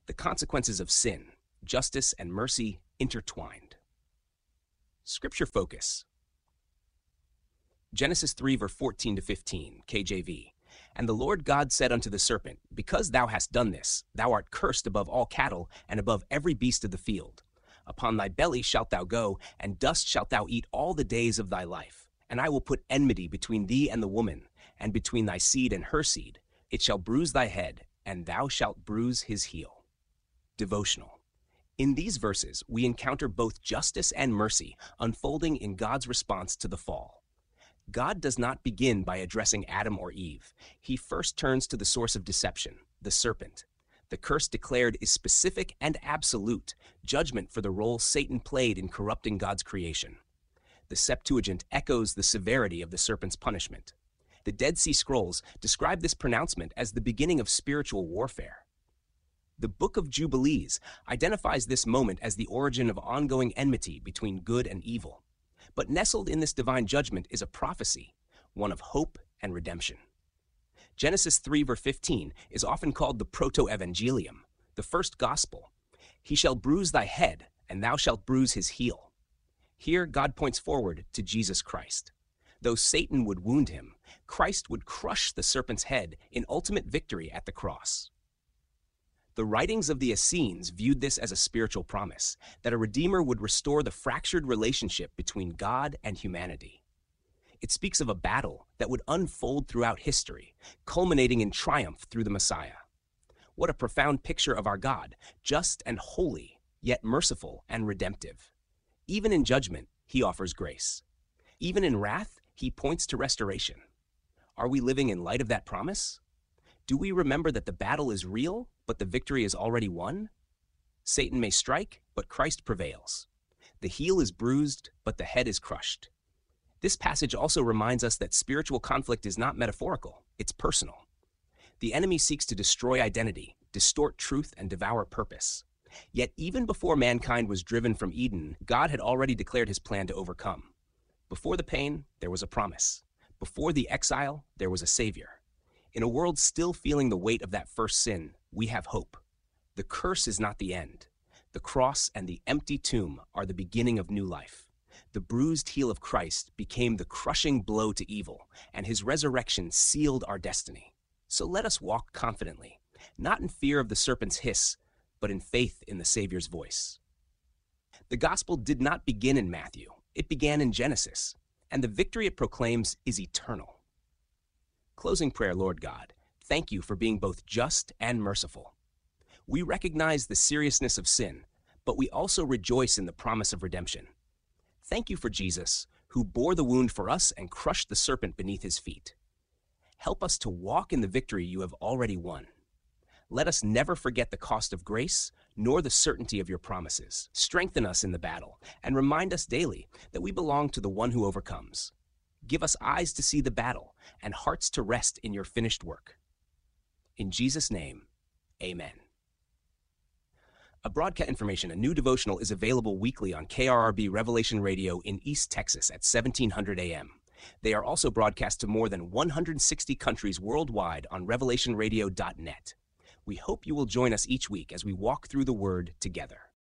The consequences of sin, justice and mercy intertwined. Scripture focus. Genesis 3, verse 14 to 15, KJV. And the Lord God said unto the serpent, Because thou hast done this, thou art cursed above all cattle, and above every beast of the field. Upon thy belly shalt thou go, and dust shalt thou eat all the days of thy life. And I will put enmity between thee and the woman, and between thy seed and her seed. It shall bruise thy head, and thou shalt bruise his heel. Devotional. In these verses, we encounter both justice and mercy unfolding in God's response to the fall. God does not begin by addressing Adam or Eve. He first turns to the source of deception, the serpent. The curse declared is specific and absolute, judgment for the role Satan played in corrupting God's creation. The Septuagint echoes the severity of the serpent's punishment. The Dead Sea Scrolls describe this pronouncement as the beginning of spiritual warfare. The Book of Jubilees identifies this moment as the origin of ongoing enmity between good and evil. But nestled in this divine judgment is a prophecy, one of hope and redemption. Genesis 3, verse 15 is often called the proto-evangelium, the first gospel. He shall bruise thy head, and thou shalt bruise his heel. Here, God points forward to Jesus Christ. Though Satan would wound him, Christ would crush the serpent's head in ultimate victory at the cross. The writings of the Essenes viewed this as a spiritual promise, that a Redeemer would restore the fractured relationship between God and humanity. It speaks of a battle that would unfold throughout history, culminating in triumph through the Messiah. What a profound picture of our God, just and holy, yet merciful and redemptive. Even in judgment, he offers grace. Even in wrath, he points to restoration. Are we living in light of that promise? Do we remember that the battle is real, but the victory is already won? Satan may strike, but Christ prevails. The heel is bruised, but the head is crushed. This passage also reminds us that spiritual conflict is not metaphorical, it's personal. The enemy seeks to destroy identity, distort truth, and devour purpose. Yet even before mankind was driven from Eden, God had already declared his plan to overcome. Before the pain, there was a promise. Before the exile, there was a savior. In a world still feeling the weight of that first sin, we have hope. The curse is not the end. The cross and the empty tomb are the beginning of new life. The bruised heel of Christ became the crushing blow to evil, and his resurrection sealed our destiny. So let us walk confidently, not in fear of the serpent's hiss, but in faith in the Savior's voice. The gospel did not begin in Matthew. It began in Genesis, and the victory it proclaims is eternal. Closing prayer, Lord God, thank you for being both just and merciful. We recognize the seriousness of sin, but we also rejoice in the promise of redemption. Thank you for Jesus, who bore the wound for us and crushed the serpent beneath his feet. Help us to walk in the victory you have already won. Let us never forget the cost of grace, nor the certainty of your promises. Strengthen us in the battle, and remind us daily that we belong to the one who overcomes. Give us eyes to see the battle and hearts to rest in your finished work. In Jesus' name, amen. A broadcast information, a new devotional is available weekly on KRRB Revelation Radio in East Texas at 1700 a.m. They are also broadcast to more than 160 countries worldwide on revelationradio.net. We hope you will join us each week as we walk through the Word together.